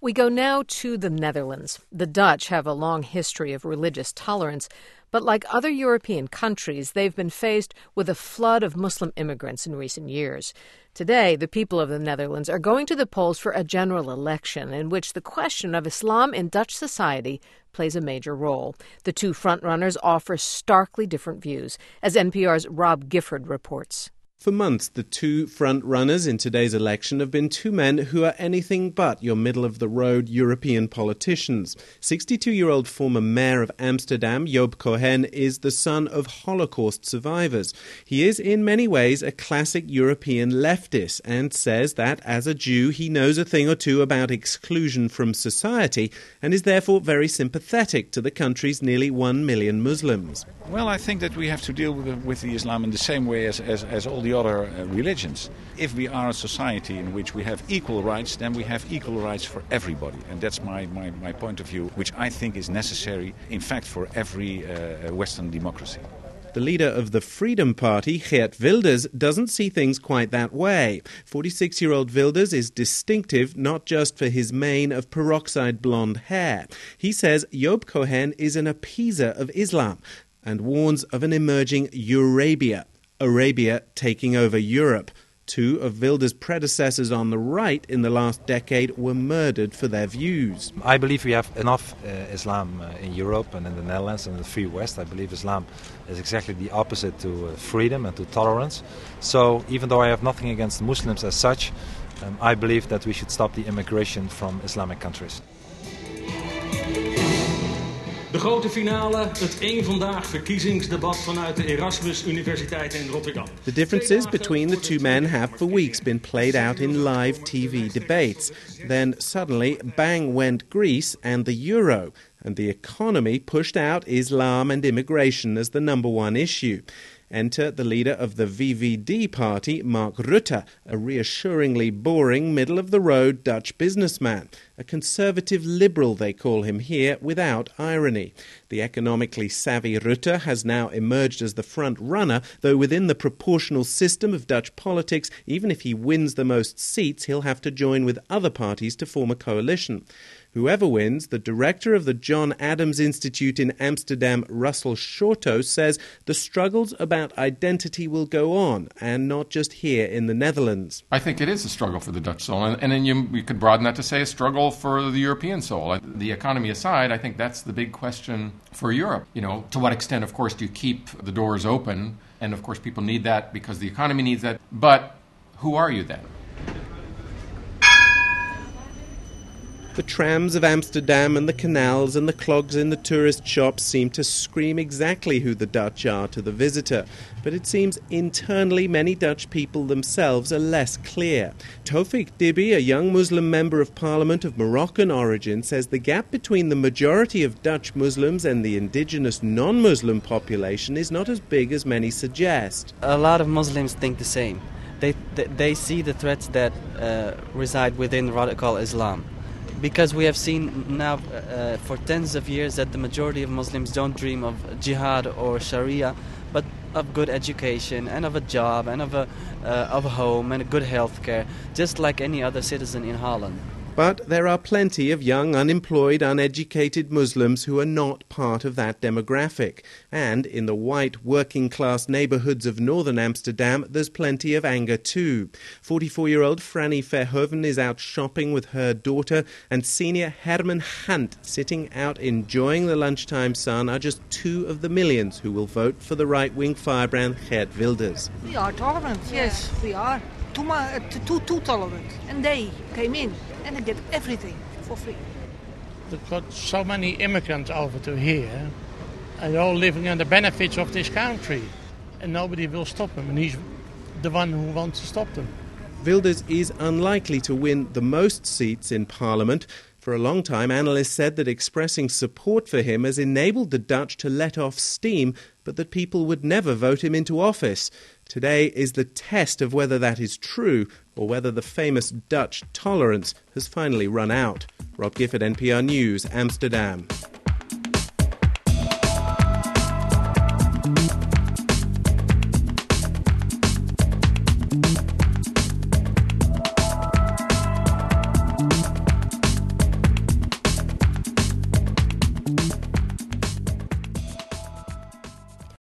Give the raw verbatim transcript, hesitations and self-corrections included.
We go now to the Netherlands. The Dutch have a long history of religious tolerance, but like other European countries, they've been faced with a flood of Muslim immigrants in recent years. Today, the people of the Netherlands are going to the polls for a general election in which the question of Islam in Dutch society plays a major role. The two frontrunners offer starkly different views, as N P R's Rob Gifford reports. For months, the two front-runners in today's election have been two men who are anything but your middle-of-the-road European politicians. sixty-two-year-old former mayor of Amsterdam, Joop Cohen, is the son of Holocaust survivors. He is in many ways a classic European leftist and says that, as a Jew, he knows a thing or two about exclusion from society and is therefore very sympathetic to the country's nearly one million Muslims. Well, I think that we have to deal with, with the Islam in the same way as, as, as all the other uh, religions. If we are a society in which we have equal rights, then we have equal rights for everybody. And that's my, my, my point of view, which I think is necessary, in fact, for every uh, Western democracy. The leader of the Freedom Party, Geert Wilders, doesn't see things quite that way. forty-six-year-old Wilders is distinctive not just for his mane of peroxide blonde hair. He says Joop Cohen is an appeaser of Islam and warns of an emerging Eurabia, Arabia taking over Europe. Two of Wilders' predecessors on the right in the last decade were murdered for their views. I believe we have enough uh, Islam uh, in Europe and in the Netherlands and the Free West. I believe Islam is exactly the opposite to uh, freedom and to tolerance. So even though I have nothing against Muslims as such, um, I believe that we should stop the immigration from Islamic countries. De grote finale, het één Vandaag verkiezingsdebat vanuit de Erasmus Universiteit in Rotterdam. The differences between the two men have for weeks been played out in live T V debates. Then suddenly, bang went Greece and the euro, and the economy pushed out Islam and immigration as the number one issue. Enter the leader of the V V D party, Mark Rutte, a reassuringly boring, middle-of-the-road Dutch businessman. A conservative liberal, they call him here, without irony. The economically savvy Rutte has now emerged as the front-runner, though within the proportional system of Dutch politics, even if he wins the most seats, he'll have to join with other parties to form a coalition. Whoever wins, the director of the John Adams Institute in Amsterdam, Russell Shorto, says the struggles about identity will go on, and not just here in the Netherlands. I think it is a struggle for the Dutch soul, and, and then you, you could broaden that to say a struggle for the European soul. The economy aside, I think that's the big question for Europe. You know, to what extent, of course, do you keep the doors open? And, of course, people need that because the economy needs that. But who are you then? The trams of Amsterdam and the canals and the clogs in the tourist shops seem to scream exactly who the Dutch are to the visitor. But it seems internally many Dutch people themselves are less clear. Tawfik Dibi, a young Muslim member of parliament of Moroccan origin, says the gap between the majority of Dutch Muslims and the indigenous non-Muslim population is not as big as many suggest. A lot of Muslims think the same. They, they, they see the threats that uh, reside within radical Islam. Because we have seen now uh, for tens of years that the majority of Muslims don't dream of jihad or Sharia, but of good education and of a job and of a, uh, of a home and a good health care, just like any other citizen in Holland. But there are plenty of young, unemployed, uneducated Muslims who are not part of that demographic. And in the white, working-class neighbourhoods of northern Amsterdam, there's plenty of anger too. forty-four-year-old Franny Verhoeven is out shopping with her daughter, and senior Herman Hunt, sitting out enjoying the lunchtime sun, are just two of the millions who will vote for the right-wing firebrand Geert Wilders. We are tolerant, yes, we are. Too, uh, too, too tolerant. And they came in and they get everything for free. They've got so many immigrants over to here, and they're all living on the benefits of this country. And nobody will stop them, and he's the one who wants to stop them. Wilders is unlikely to win the most seats in Parliament. For a long time, analysts said that expressing support for him has enabled the Dutch to let off steam, but that people would never vote him into office. Today is the test of whether that is true or whether the famous Dutch tolerance has finally run out. Rob Gifford, N P R News, Amsterdam.